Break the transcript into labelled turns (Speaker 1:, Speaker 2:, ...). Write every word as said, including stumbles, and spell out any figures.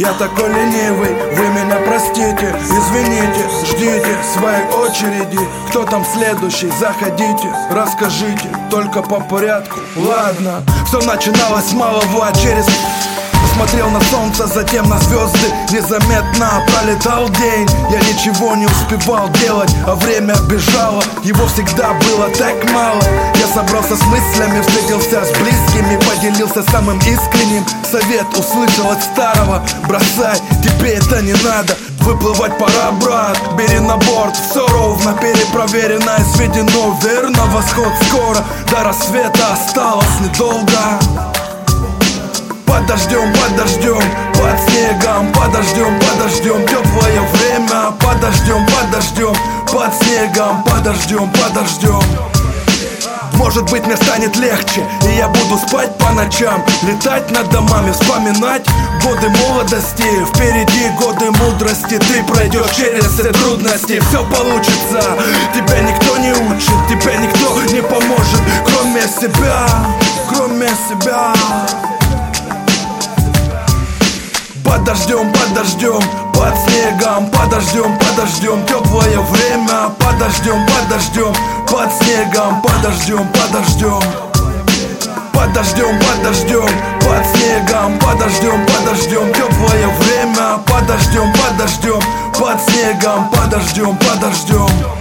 Speaker 1: Я такой ленивый, вы меня простите. Извините, ждите своей очереди. Кто там следующий, заходите, расскажите, только по порядку. Ладно, все начиналось с малого, а через... Смотрел на солнце, затем на звезды. Незаметно пролетал день. Я ничего не успевал делать, а время бежало. Его всегда было так мало. Я собрался с мыслями, встретился с близкими, поделился самым искренним. Совет услышал от старого: бросай, тебе это не надо. Выплывать пора, брат, бери на борт. Все ровно, перепроверено и сведено верно. Восход скоро, до рассвета осталось недолго. Подождем, подождем, под снегом. Подождем, подождем, теплое время. Подождем, подождем, под снегом. Подождем, подождем. Может быть, мне станет легче, и я буду спать по ночам, летать над домами, вспоминать годы молодости. Впереди годы мудрости. Ты пройдешь через все трудности. Все получится, тебя никто не учит, тебя никто не поможет, кроме себя, кроме себя. Подождем, подождем, под снегом. Подождем, подождем, теплое время. Подождем, подождем, под снегом. Подождем, подождем. Подождем, подождем, под снегом. Подождем, подождем, теплое время. Подождем, подождем, под снегом. Подождем, подождем.